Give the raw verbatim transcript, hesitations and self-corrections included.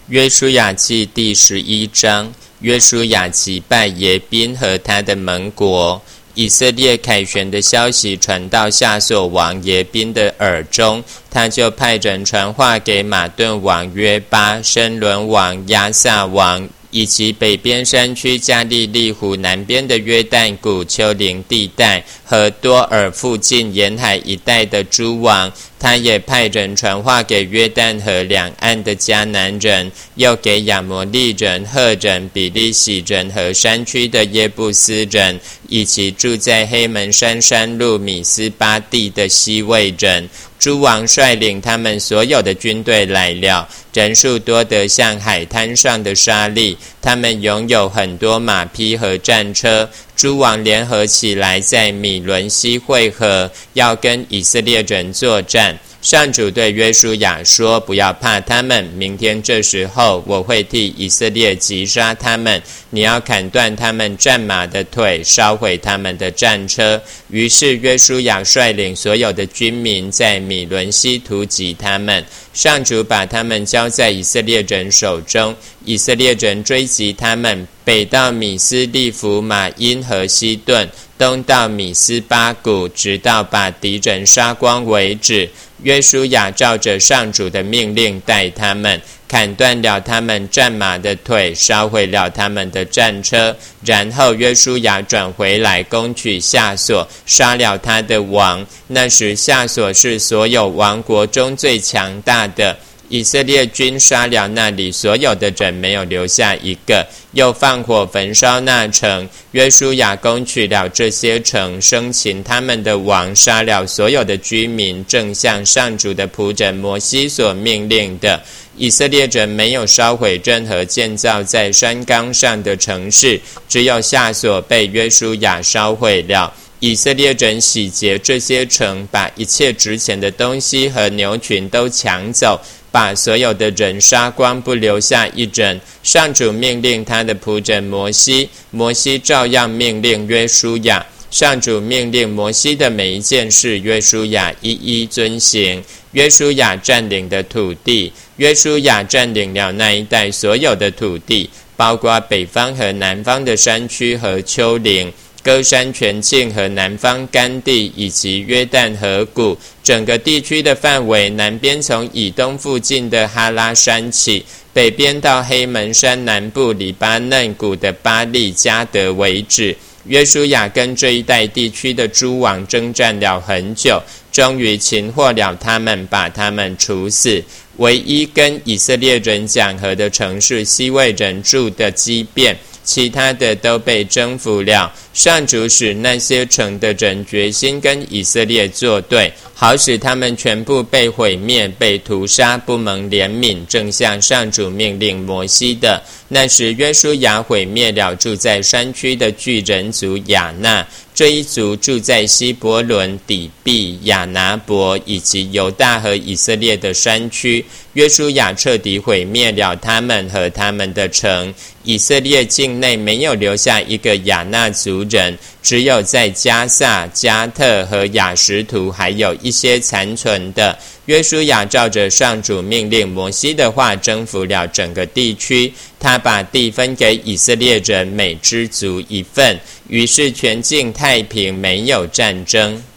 约书亚记第十一章，约书亚击败耶宾和他的盟国。以色列凯旋的消息传到夏所王耶宾的耳中，他就派人传话给马顿王约巴、申伦王、亚撒王，以及北边山区加利利湖南边的约旦谷丘陵地带和多尔附近沿海一带的诸王。他也派人传话给约旦河两岸的迦南人，又给亚摩利人、赫人、比利洗人和山区的耶布斯人，以及住在黑门山山路米斯巴地的西魏人。诸王率领他们所有的军队来了，人数多得像海滩上的沙粒，他们拥有很多马匹和战车。诸王联合起来，在米伦西会合，要跟以色列人作战。上主对约书亚说，不要怕他们，明天这时候我会替以色列击杀他们，你要砍断他们战马的腿，烧毁他们的战车。于是约书亚率领所有的军民在米伦西突击他们，上主把他们交在以色列人手中，以色列人追击他们，北到米斯利弗马因和西顿，东到米斯巴谷，直到把敌人杀光为止。约书亚照着上主的命令带他们，砍断了他们战马的腿，烧毁了他们的战车。然后约书亚转回来攻取夏所，杀了他的王。那时夏所是所有王国中最强大的。以色列军杀了那里所有的人，没有留下一个，又放火焚烧那城。约书亚攻取了这些城，生擒他们的王，杀了所有的居民，正像上主的仆人摩西所命令的。以色列人没有烧毁任何建造在山冈上的城市，只有夏所被约书亚烧毁了。以色列人洗劫这些城，把一切值钱的东西和牛群都抢走，把所有的人杀光，不留下一人。上主命令他的仆人摩西，摩西照样命令约书亚。上主命令摩西的每一件事，约书亚一一遵行。约书亚占领的土地，约书亚占领了那一带所有的土地，包括北方和南方的山区和丘陵，歌山全境和南方干地，以及约旦河谷。整个地区的范围，南边从以东附近的哈拉山起，北边到黑门山南部黎巴嫩谷的巴利加德为止。约书亚跟这一带地区的诸王征战了很久，终于擒获了他们，把他们处死。唯一跟以色列人讲和的城市西魏人住的基遍，其他的都被征服了。上主使那些城的人决心跟以色列作对，好使他们全部被毁灭，被屠杀，不蒙怜悯，正像上主命令摩西的。那时约书亚毁灭了住在山区的巨人族亚纳，这一族住在希伯伦、底比、亚拿伯以及犹大和以色列的山区。约书亚彻底毁灭了他们和他们的城，以色列境内没有留下一个亚纳族人，只有在加萨、加特和亚什图还有一些残存的。约书亚照着上主命令摩西的话，征服了整个地区。他把地分给以色列人每支族一份，于是全境太平，没有战争。